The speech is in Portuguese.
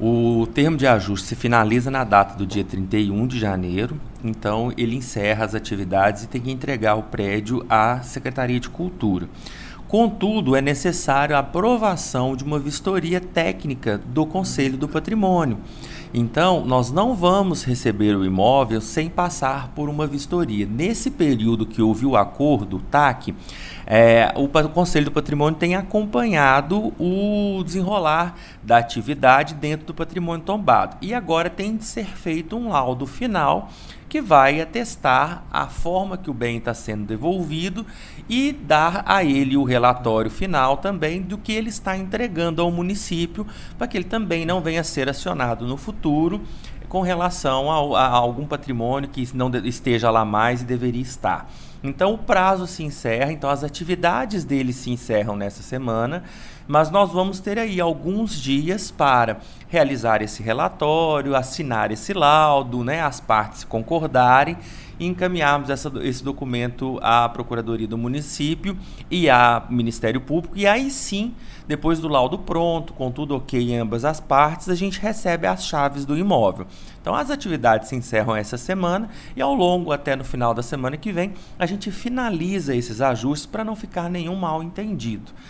O termo de ajuste se finaliza na data do dia 31 de janeiro, então ele encerra as atividades e tem que entregar o prédio à Secretaria de Cultura. Contudo, é necessário a aprovação de uma vistoria técnica do Conselho do Patrimônio. Então, nós não vamos receber o imóvel sem passar por uma vistoria. Nesse período que houve o acordo, o TAC, o Conselho do Patrimônio tem acompanhado o desenrolar da atividade dentro do patrimônio tombado. E agora tem de ser feito um laudo final que vai atestar a forma que o bem está sendo devolvido e dar a ele o relatório final também do que ele está entregando ao município, para que ele também não venha a ser acionado no futuro com relação a algum patrimônio que não esteja lá mais e deveria estar. Então o prazo se encerra, então as atividades dele se encerram nessa semana, mas nós vamos ter aí alguns dias para realizar esse relatório, assinar esse laudo, as partes concordarem e encaminharmos esse documento à Procuradoria do Município e ao Ministério Público, e aí sim, depois do laudo pronto, com tudo ok em ambas as partes, a gente recebe as chaves do imóvel. Então as atividades se encerram essa semana e ao longo, até no final da semana que vem, a gente finaliza esses ajustes para não ficar nenhum mal entendido.